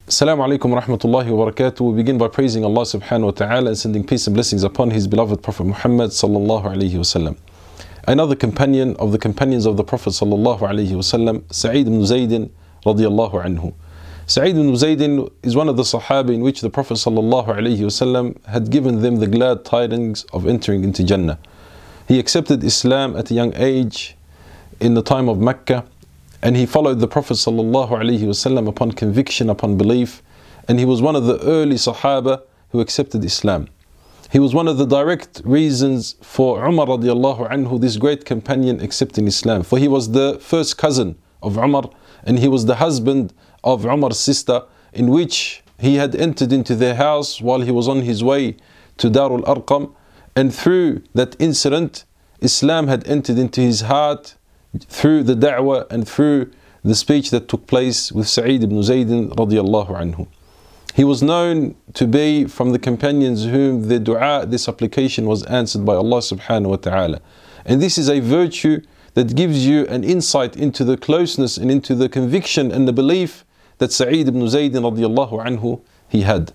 Assalamu alaikum wa rahmatullahi wa barakatuh. We begin by praising Allah subhanahu wa ta'ala and sending peace and blessings upon His beloved Prophet Muhammad sallallahu alayhi wa sallam. Another companion of the companions of the Prophet sallallahu alayhi wa sallam, Sa'id ibn Zaydin radiyallahu anhu. Sa'id ibn Zaydin is one of the Sahaba in which the Prophet sallallahu alayhi wa sallam had given them the glad tidings of entering into Jannah. He accepted Islam at a young age in the time of Mecca, and he followed the Prophet sallallahu alaihi wasallam upon conviction, upon belief, and he was one of the early Sahaba who accepted Islam. He was one of the direct reasons for Umar radiallahu anhu, this great companion, accepting Islam. For he was the first cousin of Umar, and he was the husband of Umar's sister, in which he had entered into their house while he was on his way to Darul Arqam, and through that incident, Islam had entered into his heart through the da'wah and through the speech that took place with Sa'id ibn Zaydin radiyallahu anhu. He was known to be from the companions whom the dua, this supplication, was answered by Allah subhanahu wa ta'ala. And this is a virtue that gives you an insight into the closeness and into the conviction and the belief that Sa'id ibn Zaydin radiyallahu anhu he had.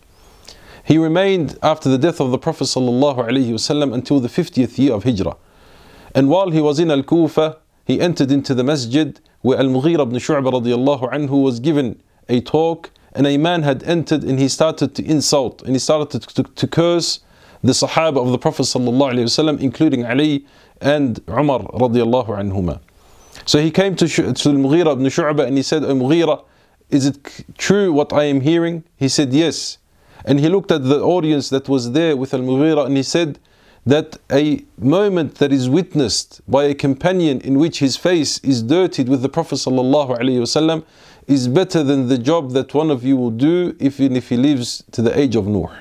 He remained after the death of the Prophet sallallahu alayhi wasallam until the 50th year of Hijrah. And while he was in Al-Kufa, he entered into the masjid where Al-Mughira ibn Shu'bah radiyallahu anhu was given a talk, and a man had entered and he started to insult and he started to curse the Sahaba of the Prophet sallallahu alaihi wasallam, including Ali and Umar radiyallahu anhuma. So he came to Al-Mughira ibn Shu'bah and he said, "O Mughira, is it true what I am hearing?" He said, "Yes." And he looked at the audience that was there with Al-Mughira and he said that a moment that is witnessed by a companion in which his face is dirtied with the Prophet sallallahu alaihi wasallam is better than the job that one of you will do even if he lives to the age of Nuh.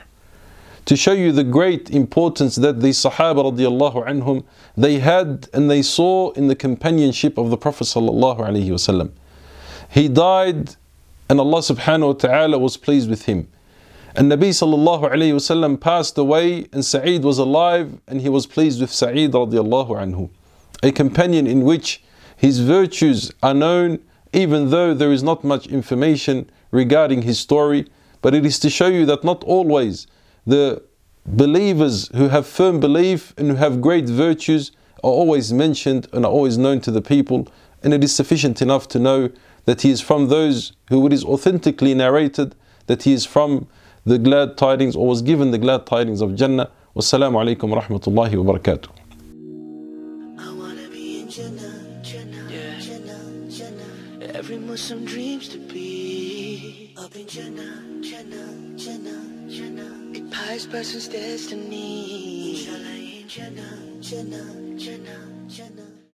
To show you the great importance that the Sahaba radiyallahu anhum they had and they saw in the companionship of the Prophet sallallahu alaihi wasallam. He died and Allah subhanahu wa ta'ala was pleased with him. And Nabi sallallahu alayhi wasallam passed away and Sa'id was alive and he was pleased with Sa'id radiallahu anhu. A companion in which his virtues are known even though there is not much information regarding his story, but it is to show you that not always the believers who have firm belief and who have great virtues are always mentioned and are always known to the people, and it is sufficient enough to know that he is from those who it is authentically narrated that he is from the glad tidings or was given the glad tidings of Jannah. Wassalamu alaikum wa rahmatullahi wa barakatuh. I wanna be in Jannah, Jannah, yeah. Jannah, Jannah. Every Muslim dreams to be up in Jannah, Jannah, Jannah, Jannah. A pious person's destiny. Inshallah in Jannah, Jannah, Jannah, Jannah.